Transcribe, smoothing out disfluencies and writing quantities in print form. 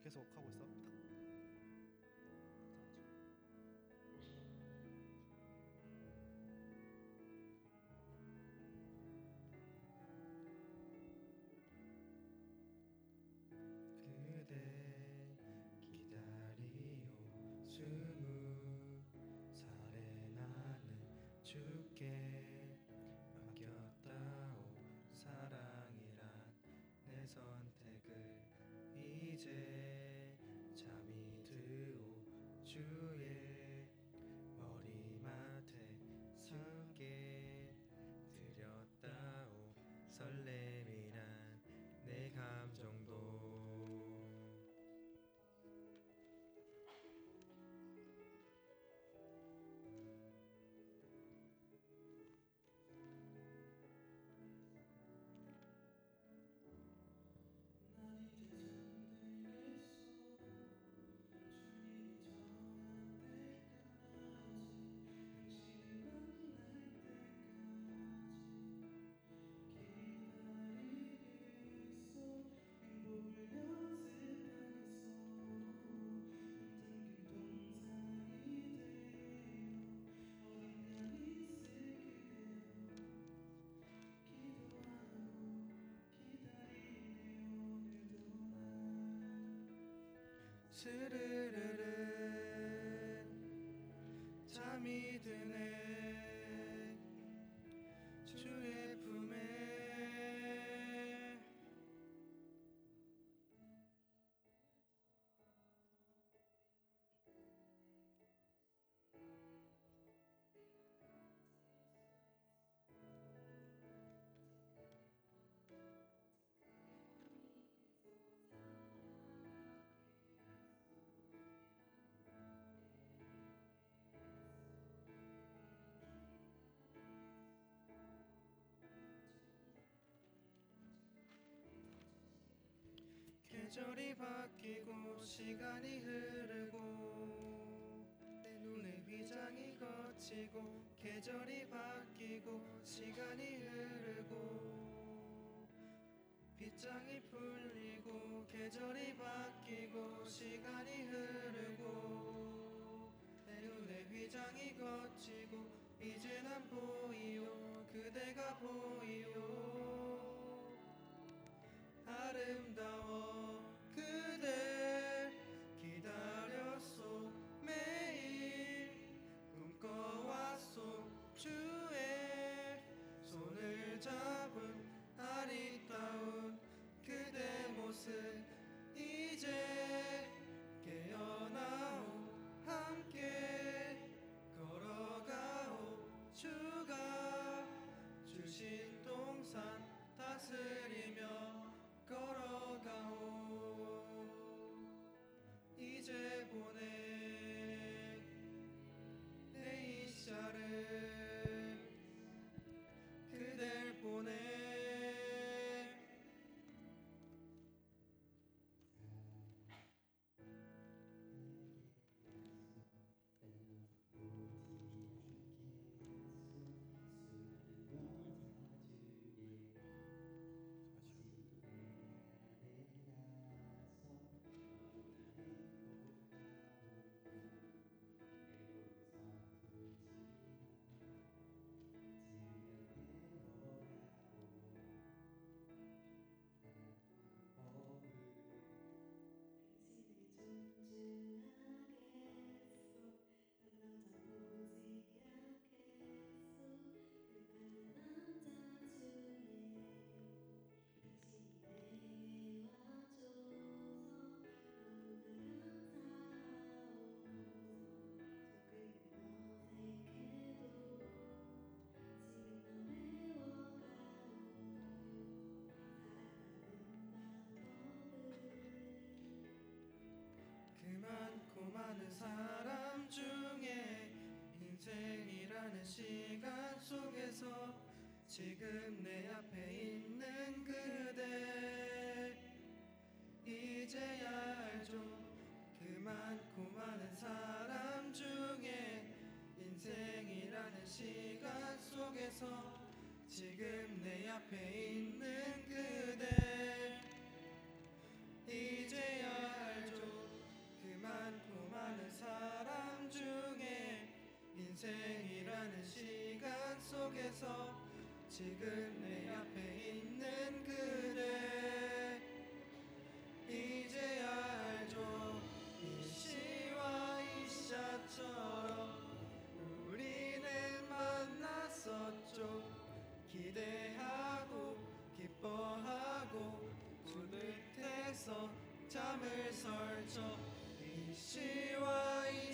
계속 하고 있어. 그대 기다리오 20살에 나는 주께 맡겼다오 사랑이란 내 선택을 이제 잠이 드오 주의 머리맡에 함께 드렸다오 설렘이란 내 감정도 스르르르 잠이 드네 주의 품에 계절이 바뀌고 시간이 흐르고 내 눈에 휘장이 걷히고 계절이 바뀌고 시간이 흐르고 빗장이 풀리고 계절이 바뀌고 시간이 흐르고 내 눈에 휘장이 걷히고 이제 난 보이오 그대가 보이오 아름다워 그댈 기다렸소 매일 꿈꿔왔소 주의 손을 잡은 아리따운 그대 모습 이제 깨어나오 함께 걸어가오 주가 주신 동산 다스리며 걸어가오 이제 보내 내 이샤를 그댈 보내 그 많고 많은 사람 중에 인생이라는 시간 속에서 지금 내 앞에 있는 그대 이제야 알죠 그 많고 많은 사람 중에 인생이라는 시간 속에서 지금 내 앞에 있는 그대 이제야 알죠 속에서 지금 내 앞에 있는 그대 이제야 알죠. 이 시와 이 샤처럼 우리는 만났었죠. 기대하고 기뻐하고 뿌듯해서 잠을 설쳐 이 시와 이